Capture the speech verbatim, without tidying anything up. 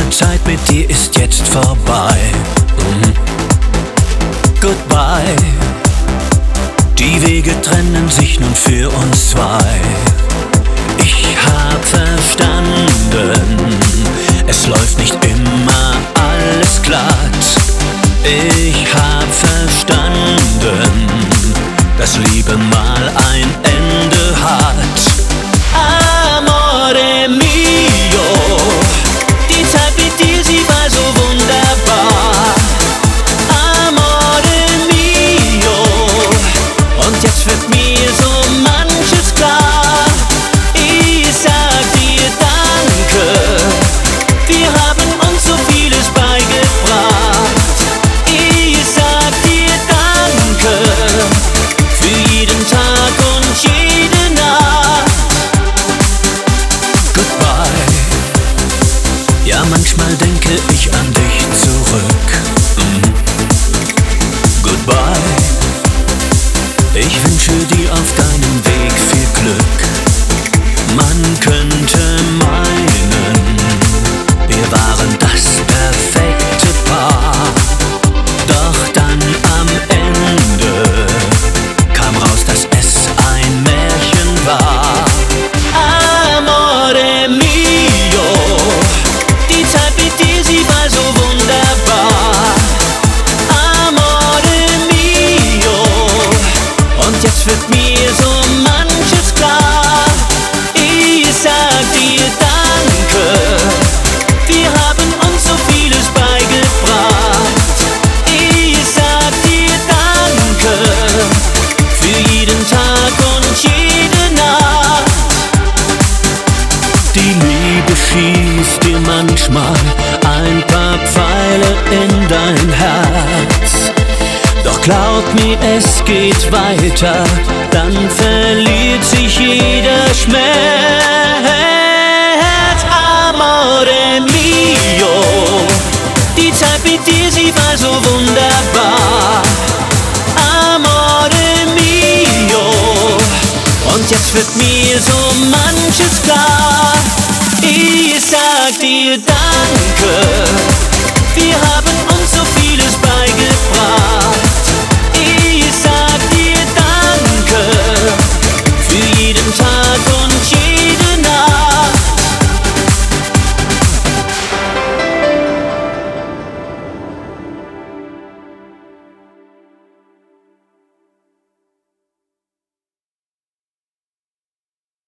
Zeit mit dir ist jetzt vorbei. Mhm. Goodbye. Die Wege trennen sich nun für uns zwei. Ich hab verstanden, es läuft nicht immer alles glatt. Ich hab verstanden, dass Liebe mal ein Ende hat. Amore mio, die Zeit mit dir, sie war so wunderbar. Amore mio, und jetzt wird mir so manches klar. Ich sag dir danke, wir haben uns so vieles beigebracht. Ich sag dir danke, für jeden Tag und jede Nacht. Goodbye. Ja, manchmal denke ich an dich zurück. Mhm. Goodbye. Ich wünsche dir auf deinem Weg viel Glück. Man könnte meinen, wir waren das perfekte Paar. Doch dann am Ende kam raus, dass es ein Märchen war. Amore mio, die Zeit mit dir, sie war so wunderbar. Amore mio, und jetzt wird mir so manches klar. Ich sag dir danke, wir haben uns so vieles beigebracht. Ich sag dir danke, für jeden Tag und jede Nacht. Die Liebe schießt dir manchmal ein paar Pfeile in dein Herz. Doch glaub mir, es geht weiter, dann verliert sich jeder Schmerz. Amore mio, die Zeit mit dir, sie war so wunderbar. Amore mio, und jetzt wird mir so manches klar. Ich sag dir danke, wir haben uns so vieles beigebracht.